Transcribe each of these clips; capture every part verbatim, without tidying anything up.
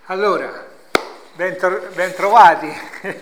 Allora, ben, ben trovati.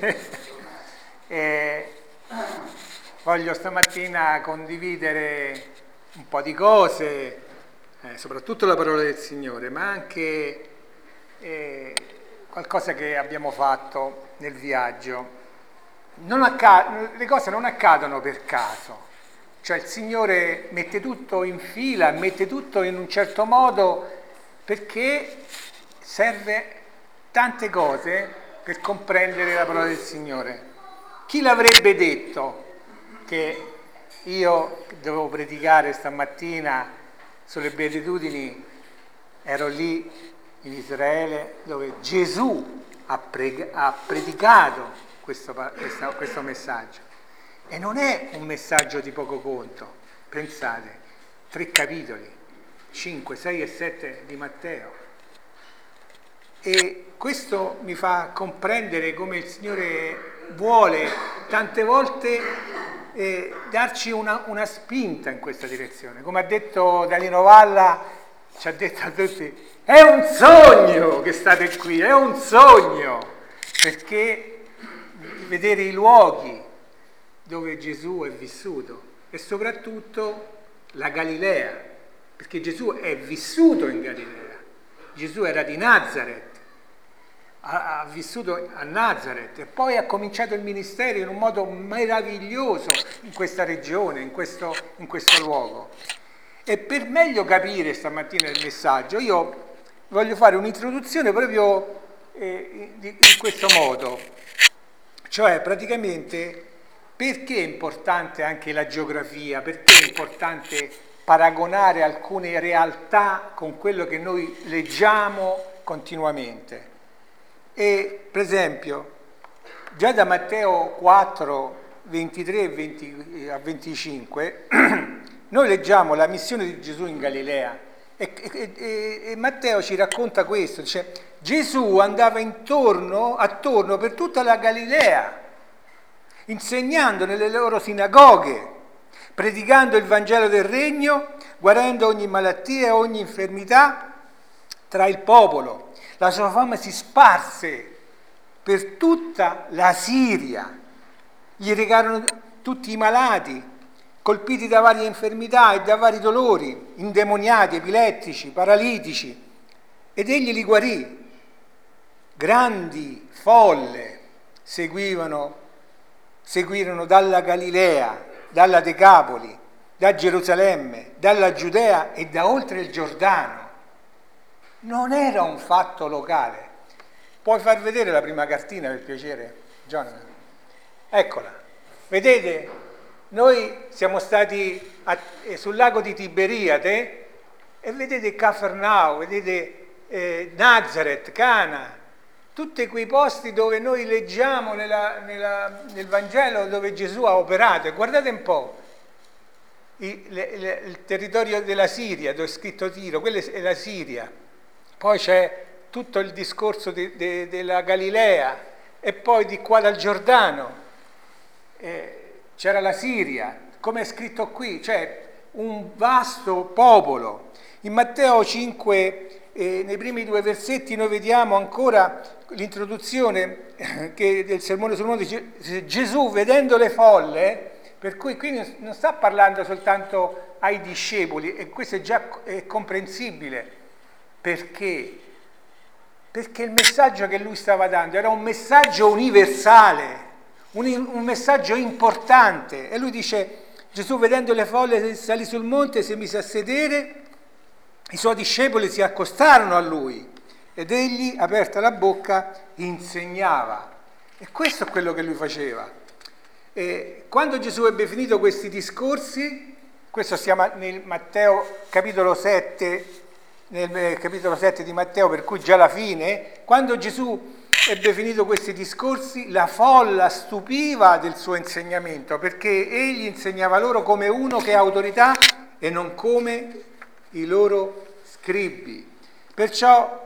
e voglio stamattina condividere un po' di cose, eh, soprattutto la parola del Signore, ma anche eh, qualcosa che abbiamo fatto nel viaggio. Non accad- le cose non accadono per caso, cioè il Signore mette tutto in fila, mette tutto in un certo modo perché serve tante cose per comprendere la parola del Signore. Chi l'avrebbe detto che io dovevo predicare stamattina sulle beatitudini, ero lì in Israele dove Gesù ha, pre- ha predicato questo, questo, questo messaggio. E non è un messaggio di poco conto, pensate, tre capitoli, cinque, sei e sette di Matteo. E questo mi fa comprendere come il Signore vuole tante volte eh, darci una, una spinta in questa direzione. Come ha detto Danilo Valla, ci ha detto a tutti, è un sogno che state qui, è un sogno, perché vedere i luoghi dove Gesù è vissuto e soprattutto la Galilea, perché Gesù è vissuto in Galilea. Gesù era di Nazareth, ha, ha vissuto a Nazareth e poi ha cominciato il ministero in un modo meraviglioso in questa regione, in questo, in questo luogo. E per meglio capire stamattina il messaggio, io voglio fare un'introduzione proprio eh, in, in questo modo, cioè praticamente perché è importante anche la geografia, perché è importante paragonare alcune realtà con quello che noi leggiamo continuamente. E per esempio, già da Matteo quattro, ventitré e venti a venticinque, noi leggiamo la missione di Gesù in Galilea e, e, e, e Matteo ci racconta questo, cioè Gesù andava intorno, attorno per tutta la Galilea, insegnando nelle loro sinagoghe, predicando il Vangelo del Regno, guarendo ogni malattia e ogni infermità tra il popolo. La sua fama si sparse per tutta la Siria. Gli recarono tutti i malati, colpiti da varie infermità e da vari dolori, indemoniati, epilettici, paralitici, ed egli li guarì. Grandi folle seguivano seguirono dalla Galilea, dalla Decapoli, da Gerusalemme, dalla Giudea e da oltre il Giordano. Non era un fatto locale. Puoi far vedere la prima cartina per piacere, Jonathan? Eccola. Vedete, noi siamo stati a, eh, sul lago di Tiberiade e vedete Cafarnao, vedete eh, Nazareth, Cana, tutti quei posti dove noi leggiamo nella, nella, nel Vangelo dove Gesù ha operato. E guardate un po', il, il, il territorio della Siria, dove è scritto Tiro, quella è la Siria. Poi c'è tutto il discorso de, de, della Galilea e poi di qua dal Giordano eh, c'era la Siria, come è scritto qui, cioè un vasto popolo. In Matteo cinque, eh, nei primi due versetti, noi vediamo ancora l'introduzione che del Sermone sul Monte, dice, Gesù vedendo le folle, per cui qui non sta parlando soltanto ai discepoli, e questo è già è comprensibile. Perché? Perché il messaggio che lui stava dando era un messaggio universale, un, un messaggio importante. E lui dice, Gesù vedendo le folle salì sul monte, si mise a sedere, i suoi discepoli si accostarono a lui ed egli, aperta la bocca, insegnava. E questo è quello che lui faceva. E quando Gesù ebbe finito questi discorsi, questo siamo nel Matteo capitolo sette, nel capitolo sette di Matteo, per cui già alla fine, quando Gesù ebbe finito questi discorsi, la folla stupiva del suo insegnamento, perché egli insegnava loro come uno che ha autorità e non come i loro scribi. Perciò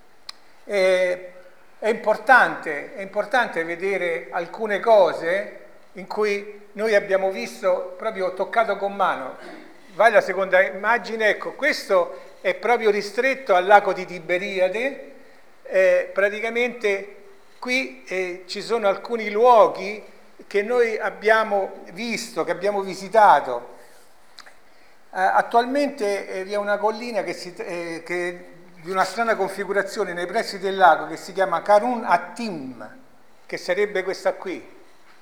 eh, è importante, è importante vedere alcune cose in cui noi abbiamo visto, proprio toccato con mano. Vai alla seconda immagine, ecco, questo è proprio ristretto al lago di Tiberiade, eh, praticamente qui eh, ci sono alcuni luoghi che noi abbiamo visto, che abbiamo visitato. Eh, attualmente eh, vi è una collina che si, eh, che, di una strana configurazione nei pressi del lago che si chiama Karun Attim, che sarebbe questa qui,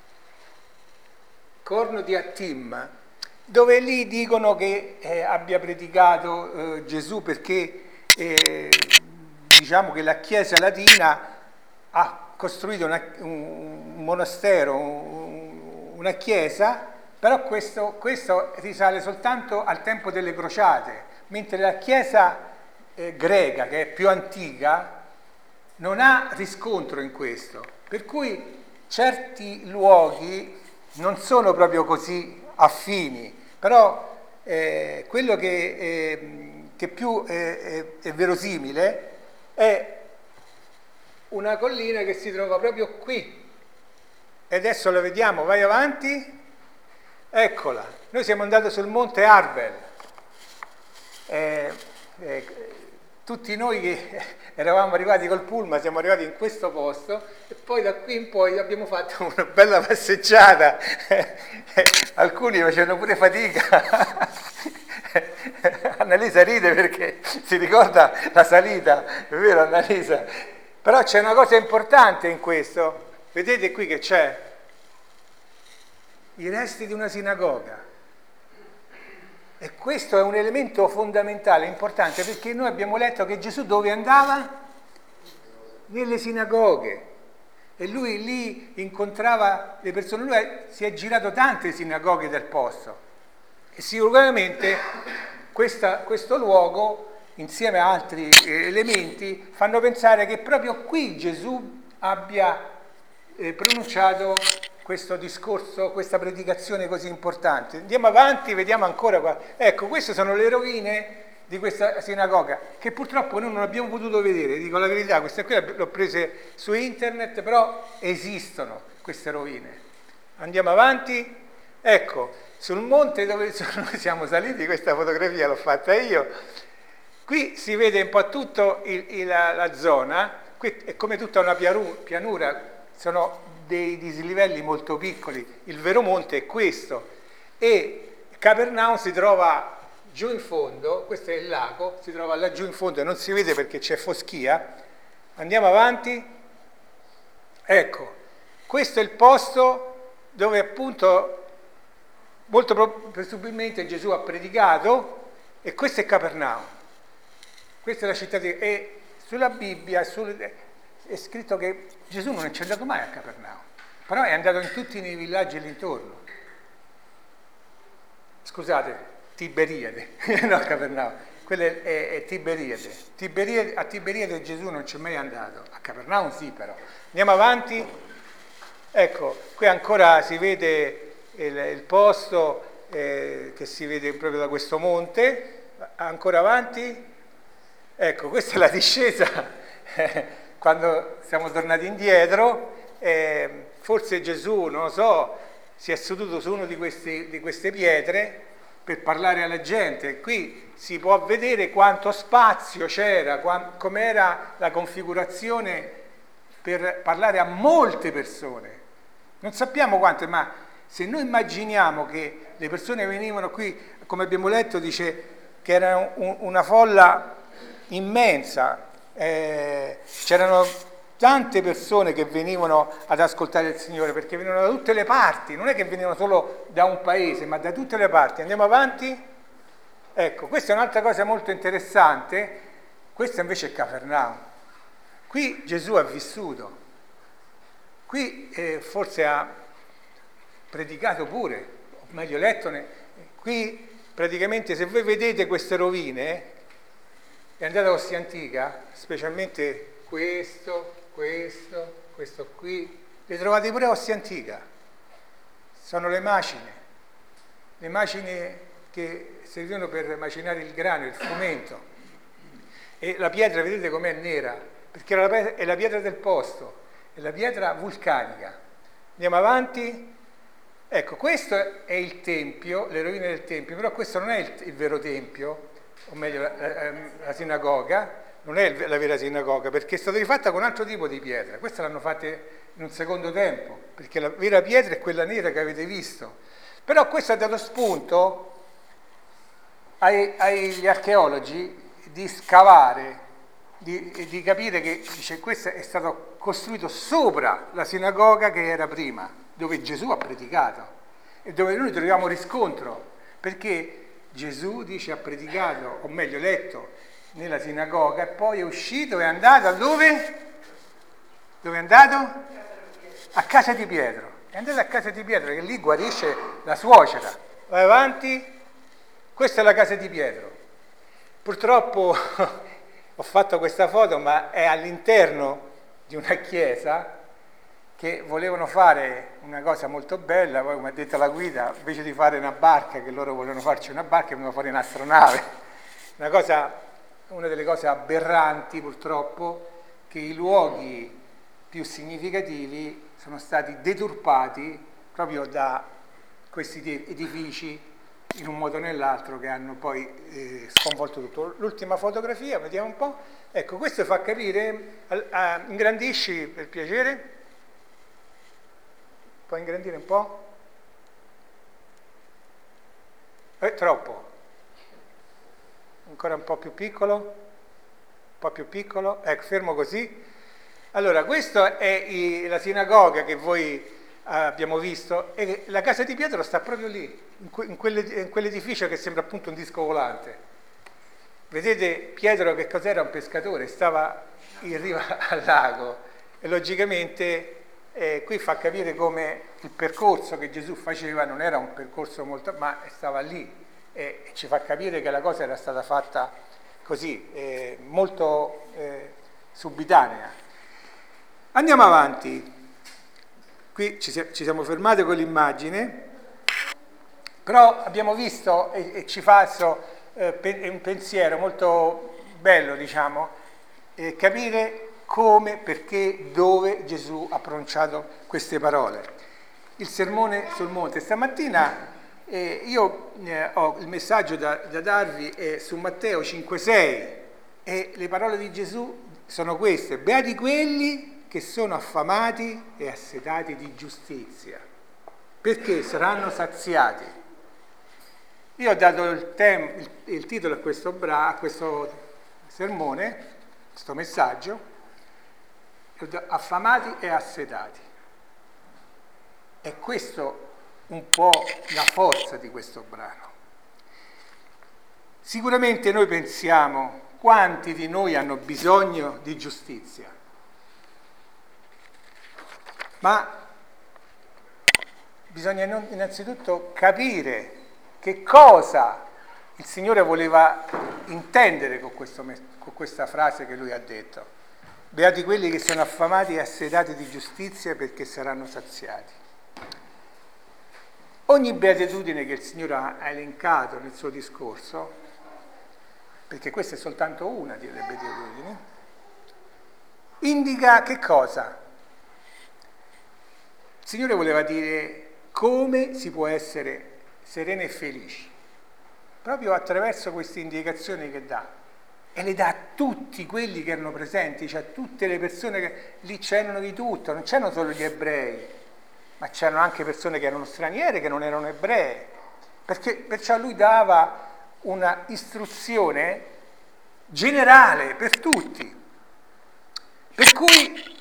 Corno di Attim, dove lì dicono che eh, abbia predicato eh, Gesù, perché eh, diciamo che la Chiesa latina ha costruito una, un, un monastero, un, una chiesa, però questo, questo risale soltanto al tempo delle crociate, mentre la Chiesa eh, greca, che è più antica, non ha riscontro in questo, per cui certi luoghi non sono proprio così affini, però eh, quello che, eh, che più è, è, è verosimile è una collina che si trova proprio qui, e adesso la vediamo, vai avanti, eccola, noi siamo andati sul monte Arbel, eh, eh, tutti noi che eravamo arrivati col pullman siamo arrivati in questo posto e poi da qui in poi abbiamo fatto una bella passeggiata, alcuni facevano pure fatica. Annalisa ride perché si ricorda la salita, è vero Annalisa? Però c'è una cosa importante in questo, vedete qui che c'è i resti di una sinagoga. E questo è un elemento fondamentale, importante, perché noi abbiamo letto che Gesù dove andava? Nelle sinagoghe. E lui lì incontrava le persone, lui si è girato tante sinagoghe del posto. E sicuramente questa, questo luogo, insieme a altri elementi, fanno pensare che proprio qui Gesù abbia eh, pronunciato questo discorso, questa predicazione così importante. Andiamo avanti, vediamo ancora qua. Ecco, queste sono le rovine di questa sinagoga, che purtroppo noi non abbiamo potuto vedere, dico la verità, queste qui le ho prese su internet, però esistono queste rovine. Andiamo avanti, ecco, sul monte dove noi siamo saliti, questa fotografia l'ho fatta io, qui si vede un po' tutta la, la zona, qui è come tutta una pianura, sono dei dislivelli molto piccoli, il vero monte è questo, e Capernaum si trova giù in fondo, questo è il lago, si trova laggiù in fondo e non si vede perché c'è foschia. Andiamo avanti, ecco, questo è il posto dove appunto molto presumibilmente Gesù ha predicato, e questo è Capernaum, questa è la città di... e sulla Bibbia sul, è scritto che Gesù non è andato mai a Capernaum, però è andato in tutti i villaggi l'intorno. Scusate, Tiberiade, no Capernaum, quello è, è, è Tiberiade. Tiberiade. A Tiberiade Gesù non c'è mai andato, a Capernaum sì però. Andiamo avanti, ecco, qui ancora si vede il, il posto eh, che si vede proprio da questo monte, ancora avanti, ecco, questa è la discesa. Quando siamo tornati indietro, eh, forse Gesù, non lo so, si è seduto su una di, di queste pietre per parlare alla gente. Qui si può vedere quanto spazio c'era, com'era la configurazione per parlare a molte persone. Non sappiamo quante, ma se noi immaginiamo che le persone venivano qui, come abbiamo letto, dice che era un, una folla immensa, Eh, c'erano tante persone che venivano ad ascoltare il Signore, perché venivano da tutte le parti, non è che venivano solo da un paese, ma da tutte le parti. Andiamo avanti? Ecco, questa è un'altra cosa molto interessante, questa invece è Capernaum. Qui Gesù ha vissuto, qui eh, forse ha predicato pure, o meglio letto, qui praticamente se voi vedete queste rovine, è andata a Ostia Antica, specialmente questo, questo, questo qui, le trovate pure a Ostia Antica. Sono le macine, le macine che servivano per macinare il grano, il frumento. E la pietra, vedete com'è nera? Perché è la pietra del posto, è la pietra vulcanica. Andiamo avanti. Ecco, questo è il tempio, le rovine del tempio, però questo non è il, il vero tempio, o meglio la, la, la sinagoga, non è la vera sinagoga, perché è stata rifatta con un altro tipo di pietra. Questa l'hanno fatta in un secondo tempo, perché la vera pietra è quella nera che avete visto. Però questo ha dato spunto ai, agli archeologi di scavare, di, di capire che dice, questo è stato costruito sopra la sinagoga che era prima, dove Gesù ha predicato e dove noi troviamo riscontro, perché Gesù dice ha predicato, o meglio letto, nella sinagoga e poi è uscito e è andato a dove? Dove è andato? A casa di Pietro. È andato a casa di Pietro che lì guarisce la suocera. Vai avanti. Questa è la casa di Pietro. Purtroppo ho fatto questa foto, ma è all'interno di una chiesa che volevano fare una cosa molto bella, poi come ha detto la guida, invece di fare una barca, che loro volevano farci una barca, volevano fare un'astronave. Una cosa, una delle cose aberranti purtroppo, che i luoghi più significativi sono stati deturpati proprio da questi edifici in un modo o nell'altro che hanno poi eh, sconvolto tutto. L'ultima fotografia, vediamo un po'. Ecco, questo fa capire, ah, ingrandisci per piacere, puoi ingrandire un po'? Eh, troppo. Ancora un po' più piccolo, un po' più piccolo, ecco, fermo così. Allora, questa è i, la sinagoga che voi abbiamo visto, e la casa di Pietro sta proprio lì, in, que, in, quelle, in quell'edificio che sembra appunto un disco volante. Vedete Pietro che cos'era? Un pescatore, stava in riva al lago e logicamente eh, qui fa capire come il percorso che Gesù faceva non era un percorso molto, ma stava lì e, e ci fa capire che la cosa era stata fatta così, eh, molto eh, subitanea. Andiamo avanti. Qui ci, ci siamo fermati con l'immagine, però abbiamo visto, e, e ci fa eh, pe, un pensiero molto bello, diciamo, eh, capire come, perché, dove Gesù ha pronunciato queste parole. Il sermone sul monte. Stamattina eh, io eh, ho il messaggio da, da darvi eh, su Matteo cinque sei e le parole di Gesù sono queste: beati quelli che sono affamati e assetati di giustizia, perché saranno saziati. Io ho dato il, tem- il, il titolo a questo, bra- a questo sermone, a questo messaggio, affamati e assetati. E questo un po' la forza di questo brano. Sicuramente noi pensiamo, quanti di noi hanno bisogno di giustizia? Ma bisogna innanzitutto capire che cosa il Signore voleva intendere con, questo, con questa frase che Lui ha detto. Beati quelli che sono affamati e assetati di giustizia, perché saranno saziati. Ogni beatitudine che il Signore ha elencato nel suo discorso, perché questa è soltanto una delle beatitudini, indica che cosa? Il Signore voleva dire come si può essere sereni e felici, proprio attraverso queste indicazioni che dà. E le dà a tutti quelli che erano presenti, cioè a tutte le persone che lì c'erano di tutto, non c'erano solo gli ebrei, ma c'erano anche persone che erano straniere, che non erano ebrei. Perché, perciò lui dava una istruzione generale per tutti. Per cui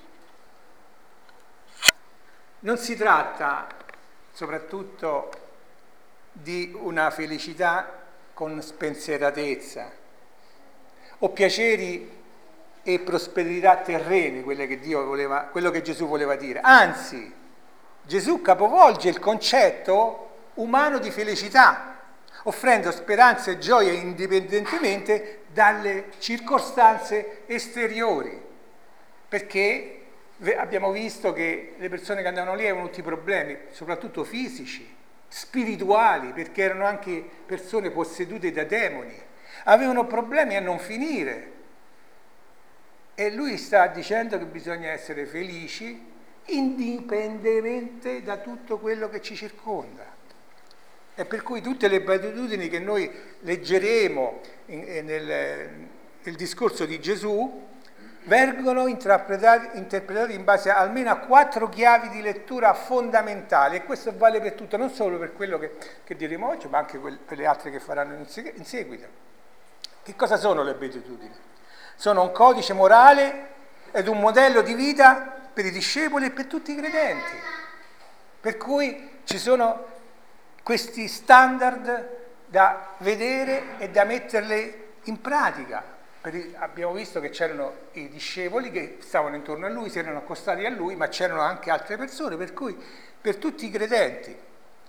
non si tratta soprattutto di una felicità con spensieratezza o piaceri e prosperità terrene, quelle che Dio voleva, quello che Gesù voleva dire. Anzi, Gesù capovolge il concetto umano di felicità, offrendo speranza e gioia indipendentemente dalle circostanze esteriori, perché abbiamo visto che le persone che andavano lì avevano tutti i problemi, soprattutto fisici, spirituali, perché erano anche persone possedute da demoni, avevano problemi a non finire. E lui sta dicendo che bisogna essere felici indipendentemente da tutto quello che ci circonda. E per cui tutte le beatitudini che noi leggeremo in, nel, nel discorso di Gesù vengono interpretati, interpretati in base almeno a quattro chiavi di lettura fondamentali, e questo vale per tutto, non solo per quello che, che diremo oggi, ma anche per le altre che faranno in, in seguito. Che cosa sono le beatitudini? Sono un codice morale ed un modello di vita per i discepoli e per tutti i credenti, per cui ci sono questi standard da vedere e da metterli in pratica. Abbiamo visto che c'erano i discepoli che stavano intorno a lui, si erano accostati a lui, ma c'erano anche altre persone, per cui per tutti i credenti.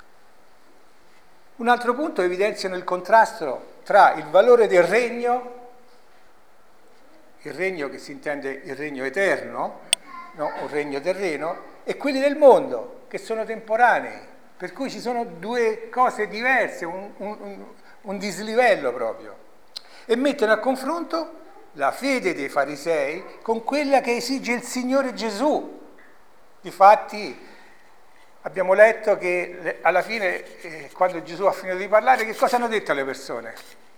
Un altro punto evidenziano il contrasto tra il valore del regno, il regno che si intende il regno eterno, no? Un regno terreno, e quelli del mondo, che sono temporanei, per cui ci sono due cose diverse, un, un, un dislivello proprio. E mettono a confronto la fede dei farisei con quella che esige il Signore Gesù. Difatti abbiamo letto che alla fine, eh, quando Gesù ha finito di parlare, che cosa hanno detto alle persone?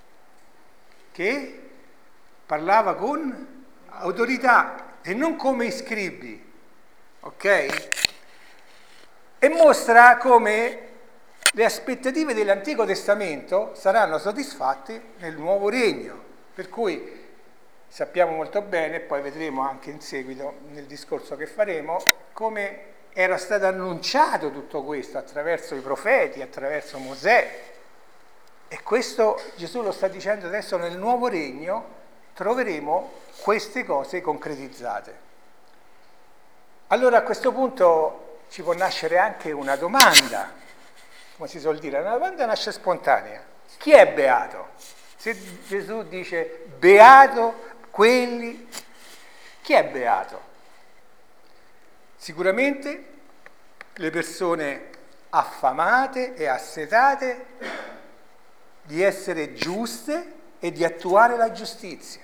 Che parlava con autorità e non come i scribi, ok? E mostra come le aspettative dell'Antico Testamento saranno soddisfatte nel nuovo regno, per cui sappiamo molto bene, poi vedremo anche in seguito nel discorso che faremo, come era stato annunciato tutto questo attraverso i profeti, attraverso Mosè, e questo Gesù lo sta dicendo adesso: nel nuovo regno troveremo queste cose concretizzate. Allora a questo punto ci può nascere anche una domanda, come si suol dire, una domanda nasce spontanea. Chi è beato? Se Gesù dice beato quelli, chi è beato? Sicuramente le persone affamate e assetate di essere giuste e di attuare la giustizia.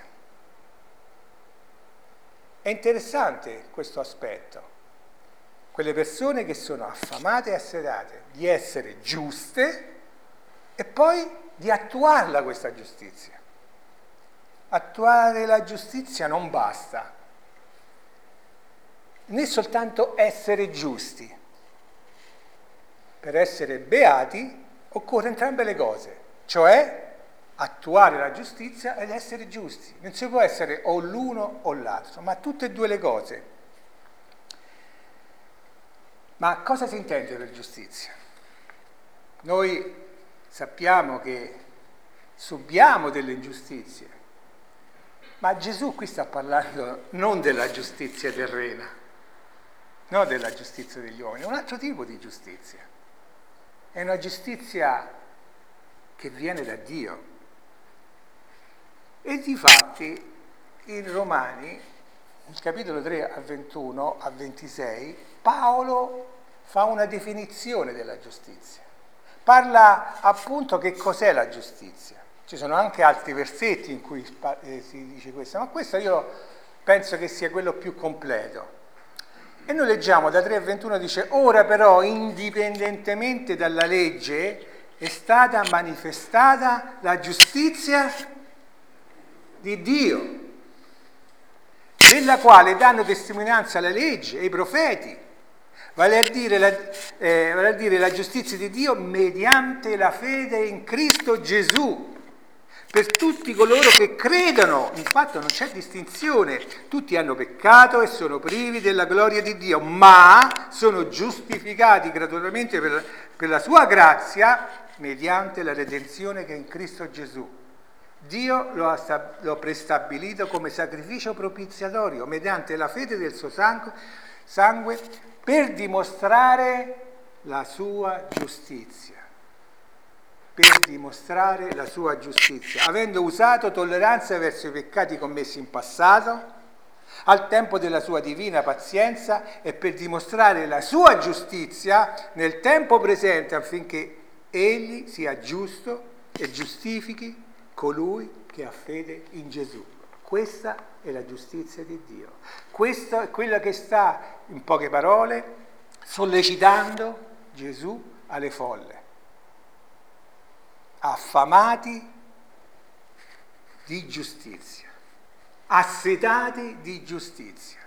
È interessante questo aspetto. Quelle persone che sono affamate e assetate di essere giuste e poi di attuarla questa giustizia. Attuare la giustizia non basta, né soltanto essere giusti. Per essere beati occorre entrambe le cose, cioè attuare la giustizia ed essere giusti. Non si può essere o l'uno o l'altro, ma tutte e due le cose. Ma cosa si intende per giustizia? Noi sappiamo che subiamo delle ingiustizie, ma Gesù qui sta parlando non della giustizia terrena, non della giustizia degli uomini, è un altro tipo di giustizia. È una giustizia che viene da Dio. E difatti in Romani, nel capitolo tre a ventuno a ventisei, Paolo fa una definizione della giustizia. Parla appunto che cos'è la giustizia. Ci sono anche altri versetti in cui si dice questo, ma questo io penso che sia quello più completo. E noi leggiamo da tre a ventuno, dice: ora però, indipendentemente dalla legge, è stata manifestata la giustizia di Dio, della quale danno testimonianza la legge e i profeti, vale a dire la, eh, vale a dire la giustizia di Dio mediante la fede in Cristo Gesù, per tutti coloro che credono. Infatti non c'è distinzione, tutti hanno peccato e sono privi della gloria di Dio, ma sono giustificati gratuitamente per, per la sua grazia mediante la redenzione che è in Cristo Gesù. Dio lo ha, lo ha prestabilito come sacrificio propiziatorio mediante la fede del suo sangue, sangue per dimostrare la sua giustizia. Per dimostrare la sua giustizia, avendo usato tolleranza verso i peccati commessi in passato, al tempo della sua divina pazienza, e per dimostrare la sua giustizia nel tempo presente, affinché egli sia giusto e giustifichi colui che ha fede in Gesù. Questa è la giustizia di Dio. Questo è quello che sta, in poche parole, sollecitando Gesù alle folle, affamati di giustizia. assetati di giustizia.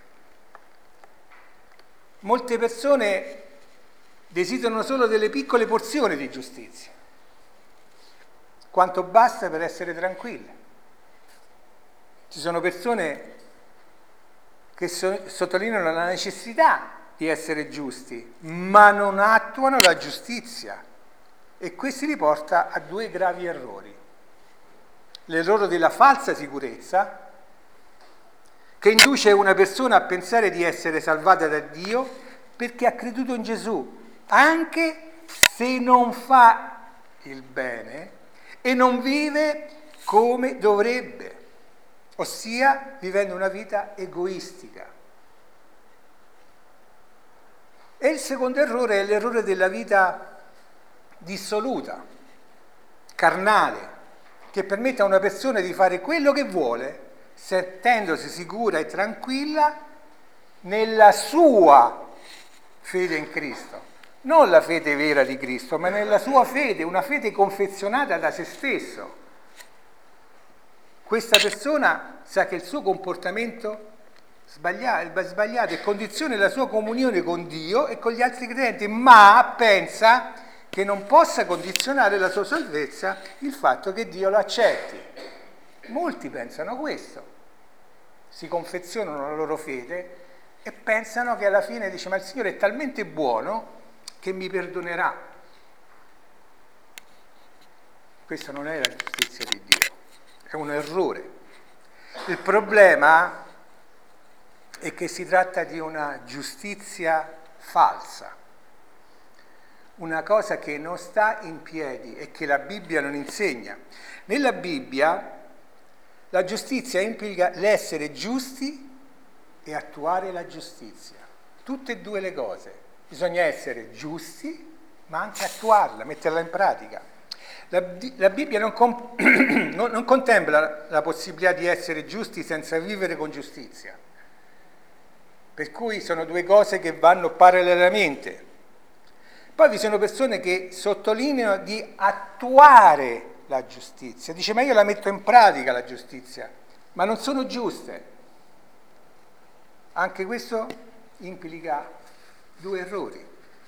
Molte persone desiderano solo delle piccole porzioni di giustizia, quanto basta per essere tranquille. Ci sono persone che so- sottolineano la necessità di essere giusti, ma non attuano la giustizia, e questo li porta a due gravi errori. L'errore della falsa sicurezza, che induce una persona a pensare di essere salvata da Dio perché ha creduto in Gesù, anche se non fa il bene e non vive come dovrebbe, ossia vivendo una vita egoistica. E il secondo errore è l'errore della vita dissoluta, carnale, che permette a una persona di fare quello che vuole, sentendosi sicura e tranquilla nella sua fede in Cristo. Non la fede vera di Cristo, ma nella sua fede, una fede confezionata da se stesso. Questa persona sa che il suo comportamento sbagliato, sbagliato e condiziona la sua comunione con Dio e con gli altri credenti, ma pensa che non possa condizionare la sua salvezza il fatto che Dio lo accetti. Molti pensano questo, si confezionano la loro fede e pensano che alla fine dice: ma il Signore è talmente buono che mi perdonerà. Questa non è la giustizia di Dio, è un errore. Il problema è che si tratta di una giustizia falsa, una cosa che non sta in piedi e che la Bibbia non insegna. Nella Bibbia la giustizia implica l'essere giusti e attuare la giustizia. Tutte e due le cose. Bisogna essere giusti, ma anche attuarla, metterla in pratica. La, la Bibbia non, com- non, non contempla la, la possibilità di essere giusti senza vivere con giustizia. Per cui sono due cose che vanno parallelamente. Poi vi sono persone che sottolineano di attuare la giustizia. Dice: ma io la metto in pratica la giustizia, ma non sono giuste. Anche questo implica due errori.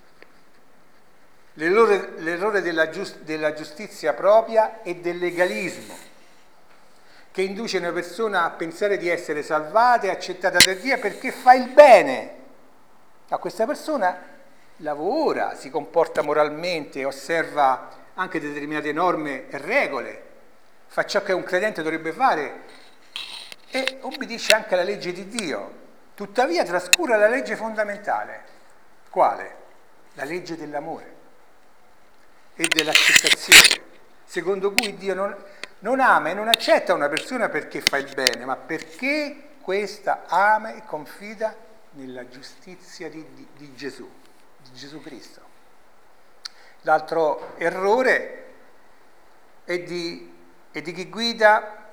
L'errore, l'errore della, giust, della giustizia propria e del legalismo, che induce una persona a pensare di essere salvata e accettata da Dio perché fa il bene. Ma questa persona lavora, si comporta moralmente, osserva anche determinate norme e regole, fa ciò che un credente dovrebbe fare e obbedisce anche alla legge di Dio. Tuttavia trascura la legge fondamentale. Quale? La legge dell'amore e dell'accettazione, secondo cui Dio non, non ama e non accetta una persona perché fa il bene, ma perché questa ama e confida nella giustizia di, di, di Gesù, di Gesù Cristo. L'altro errore è di, è di chi guida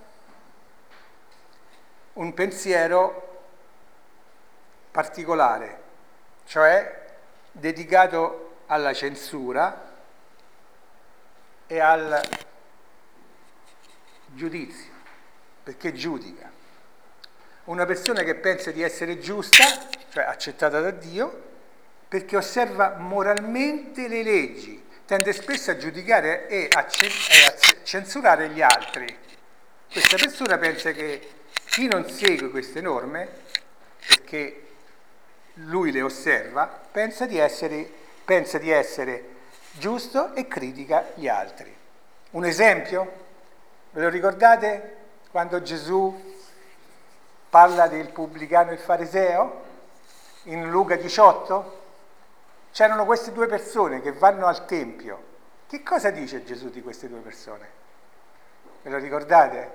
un pensiero particolare, cioè dedicato alla censura e al giudizio, perché giudica. Una persona che pensa di essere giusta, cioè accettata da Dio, perché osserva moralmente le leggi, tende spesso a giudicare e a, censurare gli altri. Questa persona pensa che chi non segue queste norme, perché lui le osserva, pensa di essere, pensa di essere giusto e critica gli altri. Un esempio? Ve lo ricordate quando Gesù parla del pubblicano e il fariseo? In Luca diciotto? C'erano queste due persone che vanno al Tempio. Che cosa dice Gesù di queste due persone? Ve lo ricordate?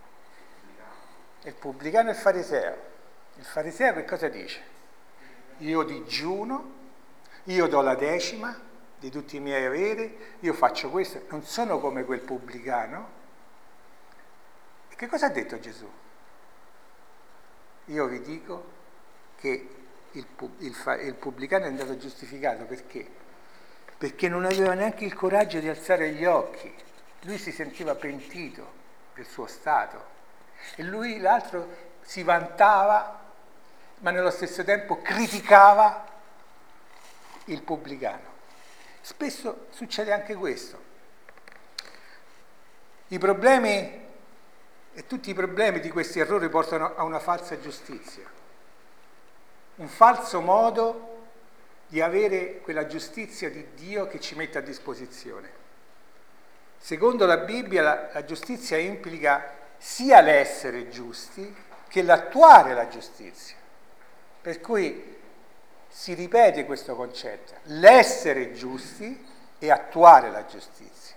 Il pubblicano e il fariseo. Il fariseo che cosa dice? Io digiuno, io do la decima di tutti i miei averi, io faccio questo, non sono come quel pubblicano. E che cosa ha detto Gesù? Io vi dico che il, il, il pubblicano è andato giustificato perché? Perché non aveva neanche il coraggio di alzare gli occhi, lui si sentiva pentito del suo stato e lui l'altro si vantava, ma nello stesso tempo criticava il pubblicano. Spesso succede anche questo. I problemi e tutti i problemi di questi errori portano a una falsa giustizia, un falso modo di avere quella giustizia di Dio che ci mette a disposizione. Secondo la Bibbia la, la giustizia implica sia l'essere giusti che l'attuare la giustizia. Per cui si ripete questo concetto, l'essere giusti e attuare la giustizia.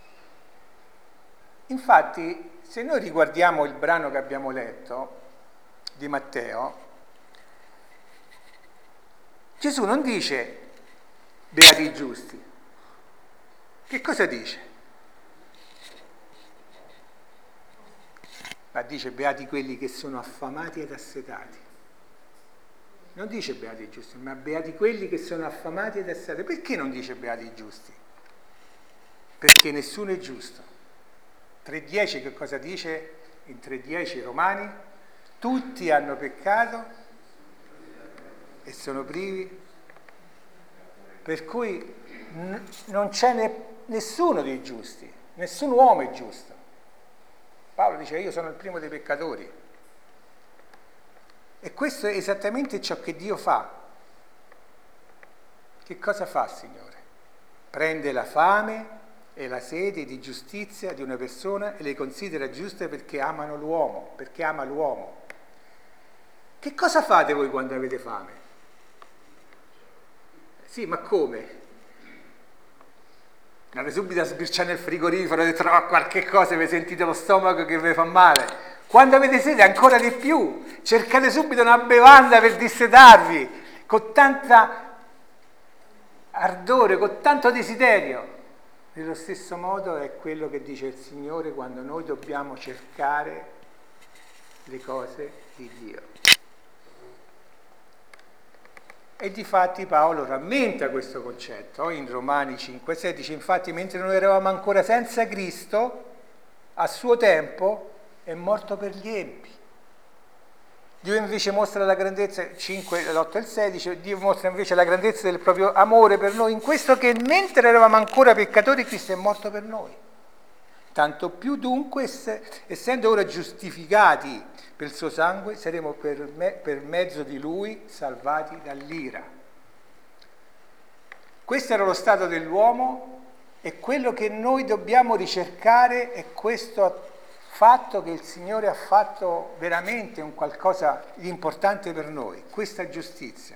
Infatti, se noi riguardiamo il brano che abbiamo letto di Matteo, Gesù non dice beati i giusti. Che cosa dice? Ma dice beati quelli che sono affamati ed assetati. Non dice beati i giusti, ma beati quelli che sono affamati ed assetati. Perché non dice beati i giusti? Perché nessuno è giusto. tre dieci che cosa dice in tre dieci Romani? Tutti hanno peccato e sono privi, per cui n- non c'è ne- nessuno dei giusti, nessun uomo è giusto. Paolo dice io sono il primo dei peccatori. E questo è esattamente ciò che Dio fa. Che cosa fa il Signore? Prende la fame e la sede di giustizia di una persona e le considera giuste perché amano l'uomo, perché ama l'uomo. Che cosa fate voi quando avete fame? Sì, ma come? Andate subito a sbirciare nel frigorifero e trovate qualche cosa e vi sentite lo stomaco che vi fa male. Quando avete sete ancora di più, cercate subito una bevanda per dissetarvi, con tanta ardore, con tanto desiderio. Nello stesso modo è quello che dice il Signore quando noi dobbiamo cercare le cose di Dio. E difatti Paolo rammenta questo concetto in Romani cinque sedici, infatti mentre noi eravamo ancora senza Cristo, a suo tempo è morto per gli empi. Dio invece mostra la grandezza, cinque, l'otto e il sedici, Dio mostra invece la grandezza del proprio amore per noi, in questo che mentre eravamo ancora peccatori Cristo è morto per noi. Tanto più dunque, essendo ora giustificati per il suo sangue, saremo per, me, per mezzo di lui salvati dall'ira. Questo era lo stato dell'uomo e quello che noi dobbiamo ricercare è questo fatto che il Signore ha fatto veramente un qualcosa di importante per noi, questa giustizia.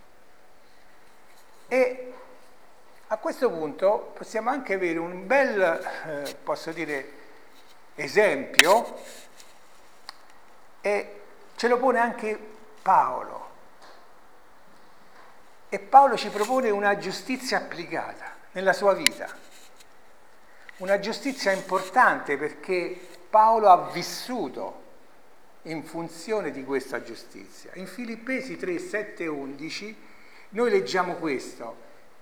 E a questo punto possiamo anche avere un bel, eh, posso dire, esempio, e ce lo pone anche Paolo. E Paolo ci propone una giustizia applicata nella sua vita, una giustizia importante perché Paolo ha vissuto in funzione di questa giustizia. In Filippesi tre, sette e undici noi leggiamo questo.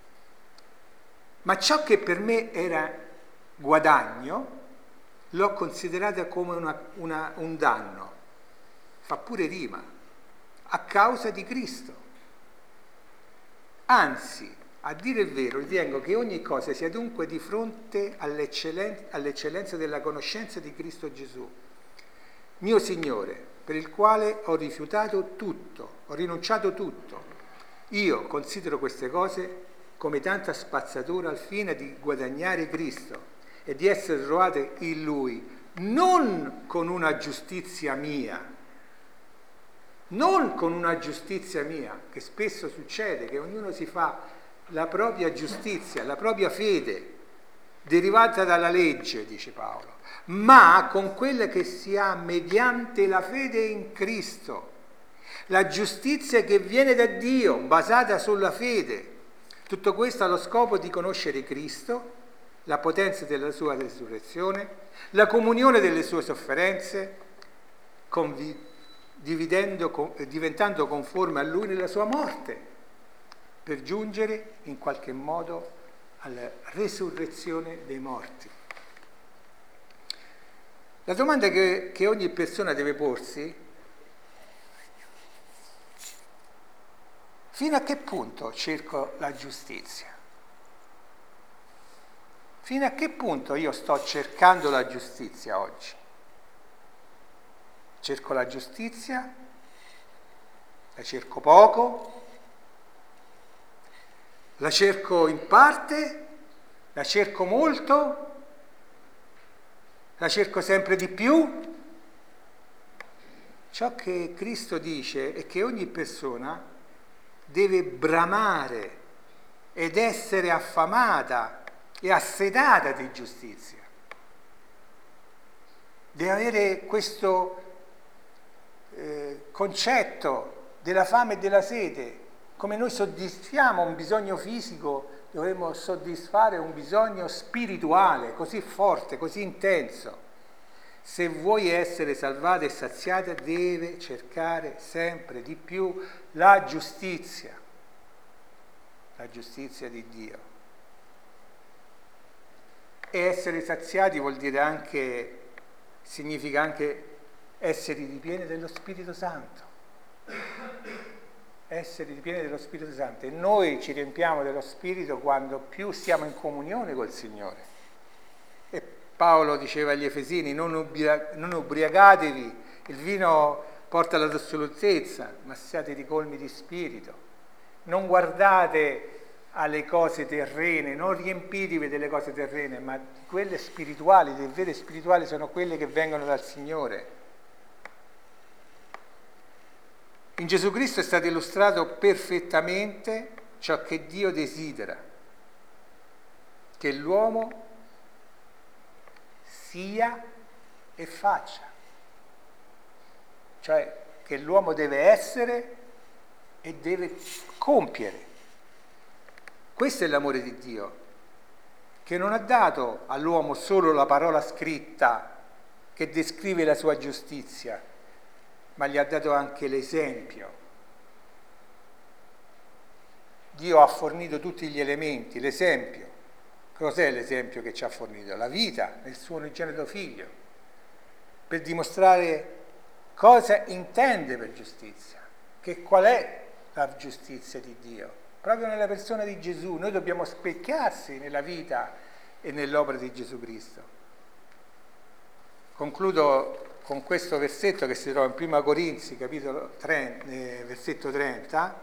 Ma ciò che per me era guadagno l'ho considerata come una, una, un danno, fa pure rima, a causa di Cristo. Anzi, a dire il vero, ritengo che ogni cosa sia dunque di fronte all'eccellen- all'eccellenza della conoscenza di Cristo Gesù, mio Signore, per il quale ho rifiutato tutto, ho rinunciato tutto. Io considero queste cose come tanta spazzatura al fine di guadagnare Cristo e di essere trovate in Lui, non con una giustizia mia, non con una giustizia mia, che spesso succede, che ognuno si fa la propria giustizia, la propria fede, derivata dalla legge, dice Paolo, ma con quella che si ha mediante la fede in Cristo, la giustizia che viene da Dio, basata sulla fede. Tutto questo allo scopo di conoscere Cristo, la potenza della sua resurrezione, la comunione delle sue sofferenze, convi- dividendo, diventando conforme a Lui nella sua morte, per giungere in qualche modo alla resurrezione dei morti. La domanda che, che ogni persona deve porsi Fino a che punto cerco la giustizia? Fino a che punto io sto cercando la giustizia oggi? Cerco la giustizia? La cerco poco? La cerco in parte? La cerco molto? La cerco sempre di più? Ciò che Cristo dice è che ogni persona deve bramare ed essere affamata e assetata di giustizia. Deve avere questo eh, concetto della fame e della sete. Come noi soddisfiamo un bisogno fisico, dovremmo soddisfare un bisogno spirituale così forte, così intenso. Se vuoi essere salvata e saziata, deve cercare sempre di più la giustizia, la giustizia di Dio. E essere saziati vuol dire anche, significa anche essere ripieni dello Spirito Santo. Essere ripieni dello Spirito Santo. E noi ci riempiamo dello Spirito quando più siamo in comunione col Signore. E Paolo diceva agli Efesini: non, ubria- non ubriacatevi, il vino porta alla dissolutezza, ma siate ricolmi di spirito. Non guardate alle cose terrene, non riempitevi delle cose terrene, ma di quelle spirituali, le vere spirituali sono quelle che vengono dal Signore. In Gesù Cristo è stato illustrato perfettamente ciò che Dio desidera, che l'uomo sia e faccia, cioè che l'uomo deve essere e deve compiere. Questo è l'amore di Dio, che non ha dato all'uomo solo la parola scritta che descrive la sua giustizia, ma gli ha dato anche l'esempio. Dio ha fornito tutti gli elementi, l'esempio. Cos'è l'esempio che ci ha fornito? La vita nel suo unigenito figlio, per dimostrare cosa intende per giustizia, che qual è la giustizia di Dio. Proprio nella persona di Gesù noi dobbiamo specchiarsi nella vita e nell'opera di Gesù Cristo. Concludo con questo versetto che si trova in Prima Corinzi, capitolo trenta, eh, versetto trenta.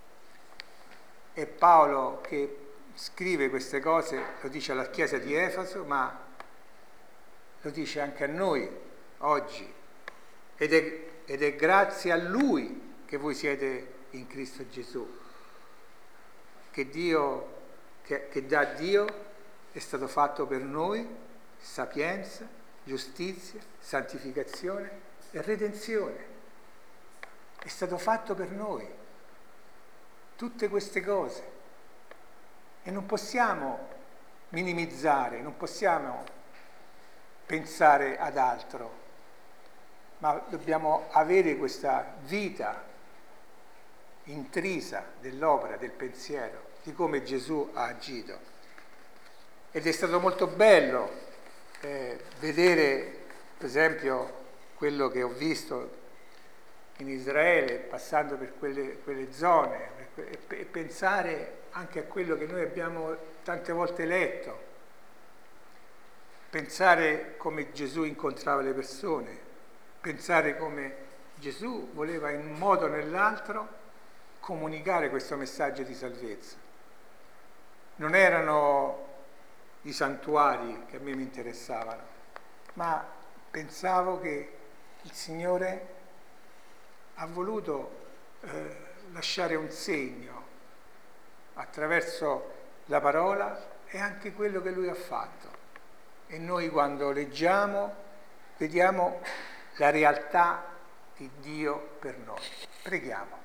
È Paolo che scrive queste cose, lo dice alla chiesa di Efeso, ma lo dice anche a noi oggi. Ed è, ed è grazie a Lui che voi siete in Cristo Gesù, che Dio, che, che da Dio è stato fatto per noi sapienza, giustizia, santificazione e redenzione. È stato fatto per noi tutte queste cose e non possiamo minimizzare, non possiamo pensare ad altro, ma dobbiamo avere questa vita intrisa dell'opera, del pensiero, di come Gesù ha agito. Ed è stato molto bello eh, vedere, per esempio, quello che ho visto in Israele, passando per quelle, quelle zone, e, e pensare anche a quello che noi abbiamo tante volte letto, pensare come Gesù incontrava le persone, pensare come Gesù voleva in un modo o nell'altro comunicare questo messaggio di salvezza. Non erano i santuari che a me mi interessavano, ma pensavo che il Signore ha voluto eh, lasciare un segno attraverso la parola e anche quello che Lui ha fatto. E noi quando leggiamo vediamo la realtà di Dio per noi. Preghiamo.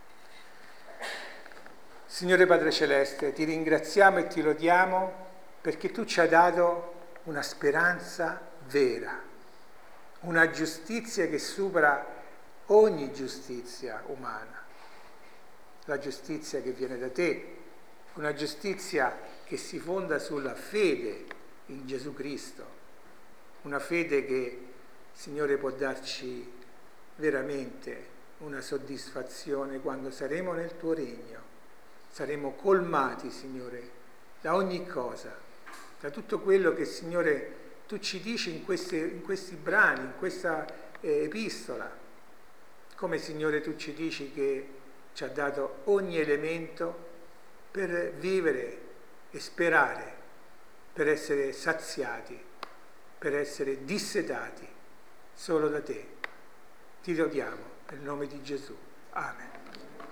Signore Padre Celeste, ti ringraziamo e ti lodiamo perché tu ci hai dato una speranza vera, una giustizia che supera ogni giustizia umana, la giustizia che viene da te, una giustizia che si fonda sulla fede in Gesù Cristo, una fede che, Signore, può darci veramente una soddisfazione quando saremo nel tuo regno. Saremo colmati, Signore, da ogni cosa, da tutto quello che, Signore, tu ci dici in, queste, in questi brani, in questa eh, epistola. Come, Signore, tu ci dici che ci ha dato ogni elemento per vivere e sperare, per essere saziati, per essere dissetati solo da te. Ti lodiamo nel nome di Gesù. Amen.